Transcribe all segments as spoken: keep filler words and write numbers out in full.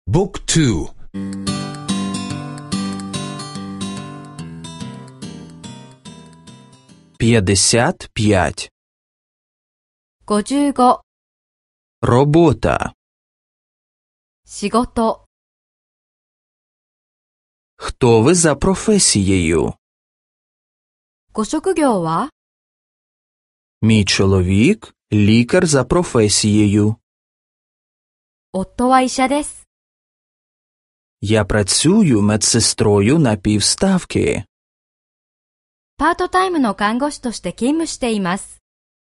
บุ๊กทู п'ятдесят п'ять. ごじゅうご Робота. 仕事 Хто ви за професією? ご職業は Мій чоловік – лікар за професією. 夫は医者です。 Я працюю медсестрою на півставки. パートタイムの看護師として勤務しています。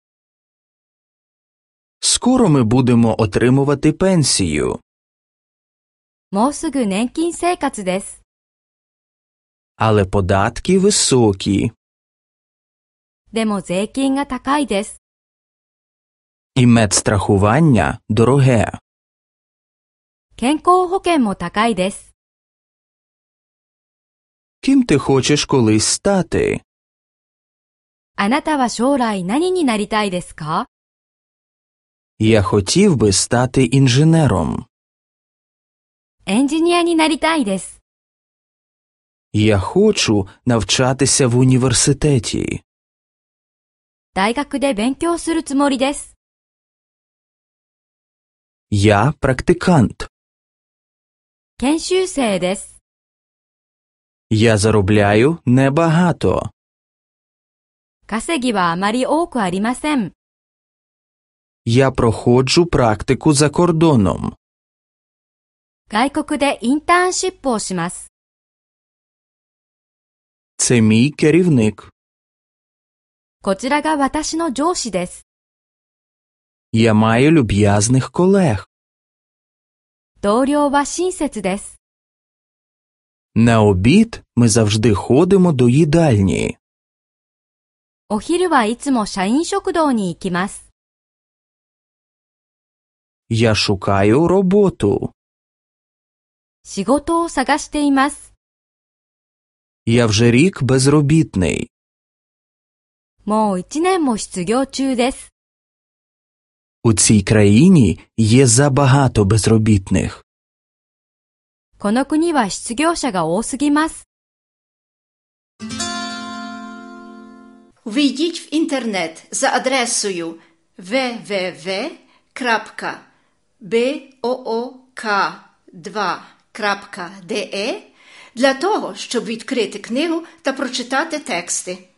Скоро ми будемо отримувати пенсію. もうすぐ年金生活です。 Але податки високі. でも税金が高いです。 І медстрахування дороге. 健康保険も高いです。 Ким ти хочеш колись стати? あなたは将来何になりたいですか？ Я хотів би стати інженером. エンジニアになりたいです。 Я хочу навчатися в університеті. 大学で勉強するつもりです。 Я практикант. 研修生です。 Я заробляю небагато. 稼ぎはあまり多くありません。 Я проходжу практику за кордоном. 外国でインターンシップをします。 Це мій керівник. こちらが私の上司です。 Я маю люб'язних колег. 同僚は親切です。 На обід ми завжди ходимо до їдальні. お昼はいつも社員食堂に行きます。 Я шукаю роботу. 仕事を探しています。 Я вже рік безробітний. もう一年も失業中です。 У цій країні є забагато безробітних. この国は失業者が多すぎます。 Ввійдіть в інтернет за адресою дабл-ю дабл-ю дабл-ю крапка буок два крапка де для того, щоб відкрити книгу та прочитати тексти.